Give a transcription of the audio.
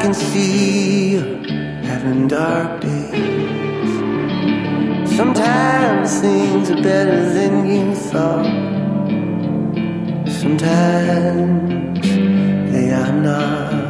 can see you having dark days. Sometimes things are better than you thought. Sometimes they are not.